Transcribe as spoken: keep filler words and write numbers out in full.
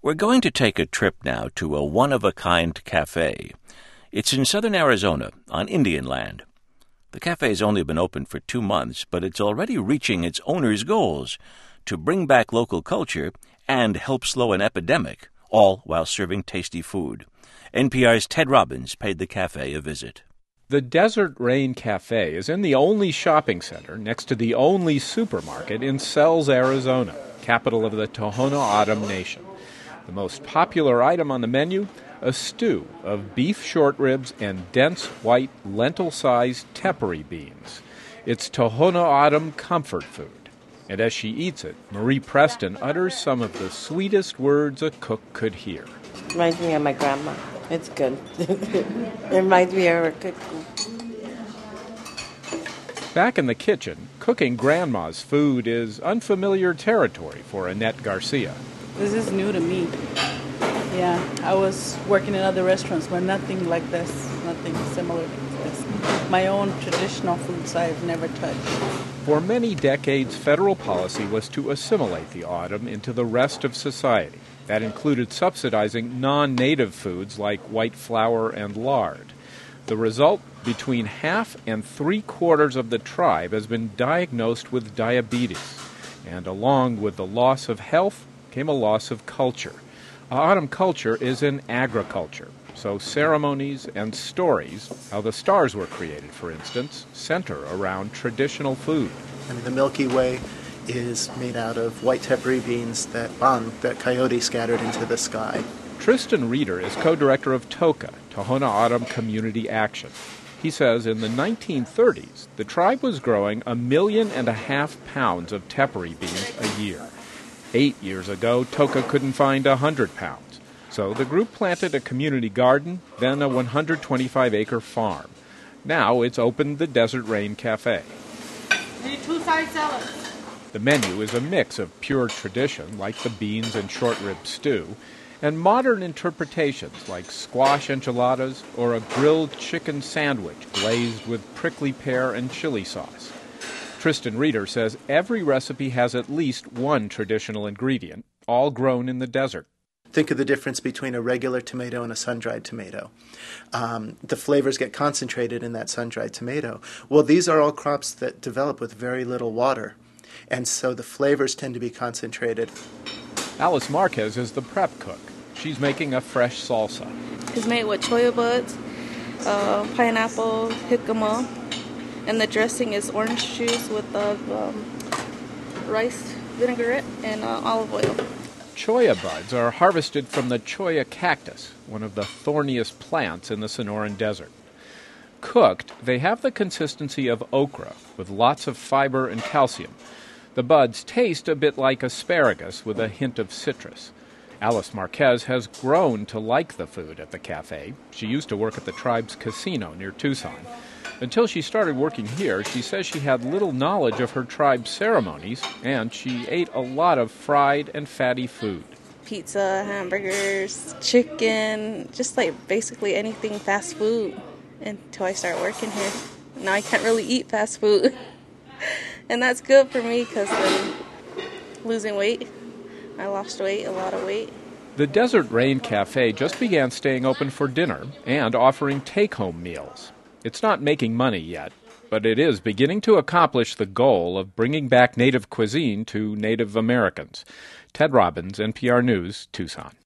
We're going to take a trip now to a one-of-a-kind cafe. It's in southern Arizona, on Indian land. The cafe's only been open for two months, but it's already reaching its owner's goals to bring back local culture and help slow an epidemic, all while serving tasty food. N P R's Ted Robbins paid the cafe a visit. The Desert Rain Cafe is in the only shopping center next to the only supermarket in Sells, Arizona, capital of the Tohono O'odham Nation. The most popular item on the menu, a stew of beef short ribs and dense white lentil-sized tepary beans. It's Tohono O'odham comfort food. And as she eats it, Marie Preston utters some of the sweetest words a cook could hear. Reminds me of my grandma. It's good. It reminds me of her cooking. Back in the kitchen, cooking Grandma's food is unfamiliar territory for Annette Garcia. This is new to me. Yeah, I was working in other restaurants, but nothing like this, nothing similar to this. My own traditional foods I've never touched. For many decades, federal policy was to assimilate the O'odham into the rest of society. That included subsidizing non-native foods like white flour and lard. The result, between half and three-quarters of the tribe has been diagnosed with diabetes. And along with the loss of health came a loss of culture. O'odham culture is in agriculture, so ceremonies and stories, how the stars were created, for instance, center around traditional food. I mean, the Milky Way is made out of white tepary beans that bang, that coyote scattered into the sky. Tristan Reeder is co-director of TOCA, Tohono O'odham Community Action. He says in the nineteen thirties, the tribe was growing a million and a half pounds of tepary beans a year. Eight years ago, TOCA couldn't find a hundred pounds. So the group planted a community garden, then a one hundred twenty-five acre farm. Now it's opened the Desert Rain Cafe. Need two side salads. The menu is a mix of pure tradition, like the beans and short rib stew, and modern interpretations like squash enchiladas or a grilled chicken sandwich glazed with prickly pear and chili sauce. Tristan Reeder says every recipe has at least one traditional ingredient, all grown in the desert. Think of the difference between a regular tomato and a sun-dried tomato. Um, the flavors get concentrated in that sun-dried tomato. Well, these are all crops that develop with very little water, and so the flavors tend to be concentrated. Alice Marquez is the prep cook. She's making a fresh salsa. It's made with cholla buds, uh, pineapple, jicama, and the dressing is orange juice with uh, um, rice vinaigrette and uh, olive oil. Cholla buds are harvested from the cholla cactus, one of the thorniest plants in the Sonoran Desert. Cooked, they have the consistency of okra, with lots of fiber and calcium. The buds taste a bit like asparagus with a hint of citrus. Alice Marquez has grown to like the food at the cafe. She used to work at the tribe's casino near Tucson. Until she started working here, she says she had little knowledge of her tribe's ceremonies, and she ate a lot of fried and fatty food. Pizza, hamburgers, chicken, just like basically anything fast food until I started working here. Now I can't really eat fast food. And that's good for me because I'm losing weight. I lost weight, a lot of weight. The Desert Rain Cafe just began staying open for dinner and offering take-home meals. It's not making money yet, but it is beginning to accomplish the goal of bringing back Native cuisine to Native Americans. Ted Robbins, N P R News, Tucson.